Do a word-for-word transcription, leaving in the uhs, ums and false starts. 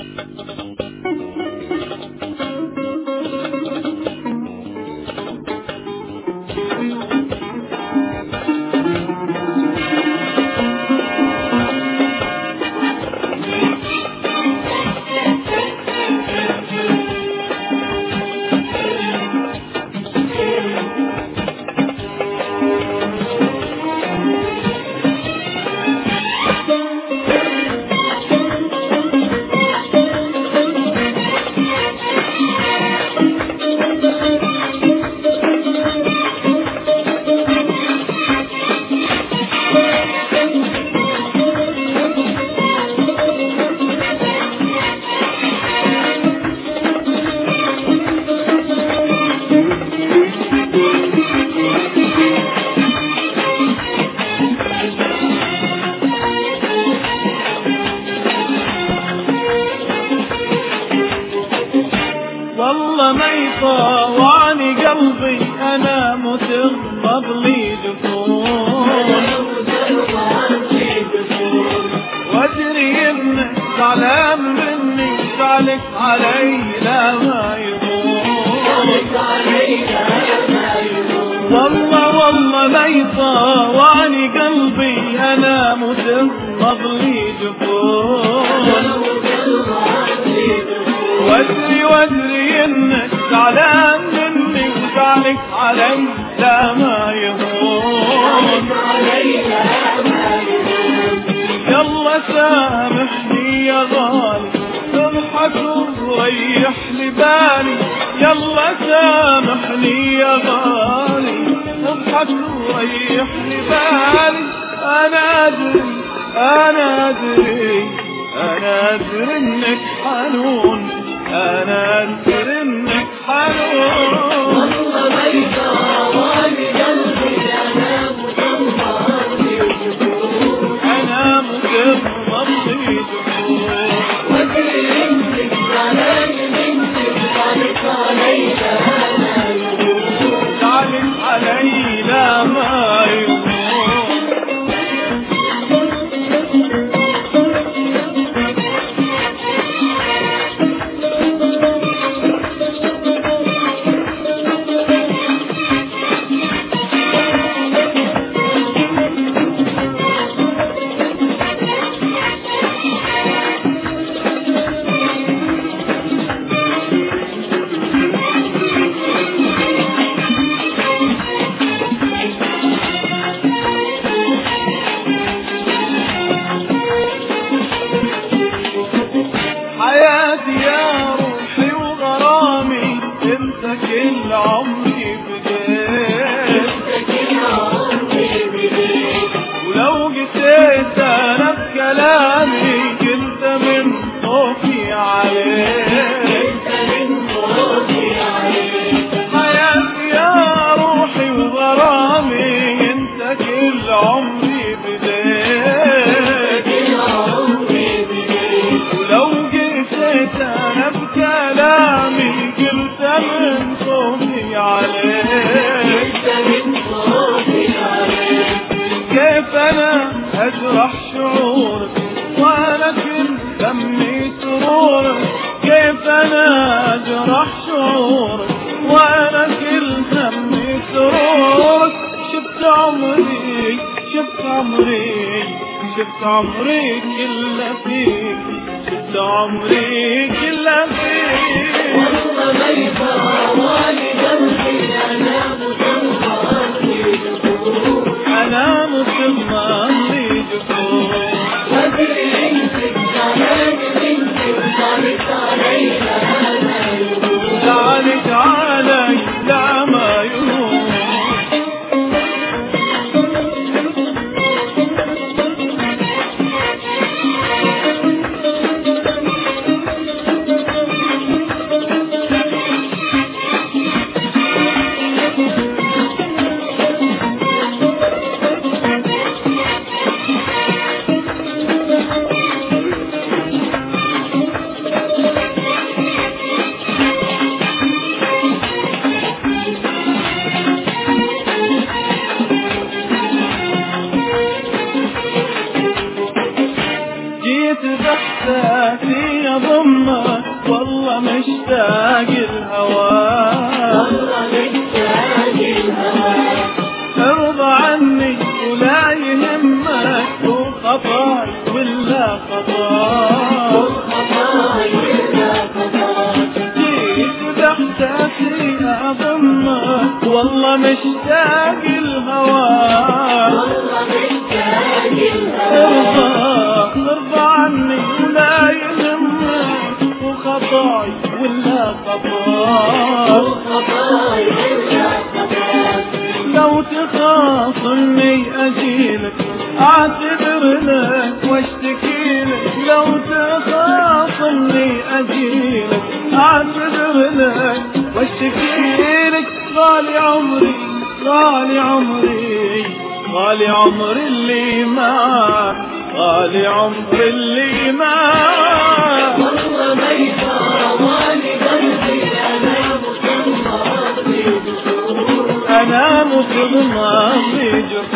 والله ما يطاوعني قلبي انا متغضب لي جفون، وادري انك زعلان مني زعلك علي لا ما يضون. والله والله ما يطاوعني قلبي انا متغضب لي جفون، وادري وادري انك زعلان مني وزعلك علي لا ما يهون. يلا سامحني يا غالي اضحك وريح لي بالي، يلا سامحني يا غالي اضحك وريح لي بالي. انا ادري انا ادري انا ادري انك حنون، انا ادري انك حنون. والله ما يطاوعني قلبي انا متغمض لي جفون، انا متغمض لي جفون، وادري انك زعلان مني وزعلك علي لا ما يهون، زعلك علي لا ما يهون. حياتي يا روحي وغرامي انت كل عمري بديت، ولو قسيت انا بكلامي كنت من خوفي عليك. حياتي يا روحي وغرامي انت كل عمري بديت، ولو انا بكلامي قلت من صوتي عليك. كيف انا اجرح شعورك وانا كل دمي سرورك، كيف انا اجرح شعورك وانا كل دمي سرورك. شفت عمري شفت عمري شفت عمري كله فيك، شفت عمري كله فيك. والله ما يطاوعني قلبي انا متغمض لي جفون، انا متغمض لي جفون، وادري انك زعلان مني وزعلك علي لا ما يهون، زعلك علي لا ما يهون. احساسي اضمك والله مشتاق الهواك ارضى عني ولا يهمك وخطاي ولا خطاك جيت باحساسي اضمك والله مشتاق الهواك ارضى ارضى عني ولا يهمك وخطاي ولا خطاك لو تخاصمني اجيلك اعتذر لك واشتكي لك لو تخاصمني اجيلك اعتذر لك واشتكي لك غالي عمري غالي عمري غالي عمري اللي معك غالي عمري اللي معك والله ما يفاواني قلبي أنا مصمم انا مصمم بجرح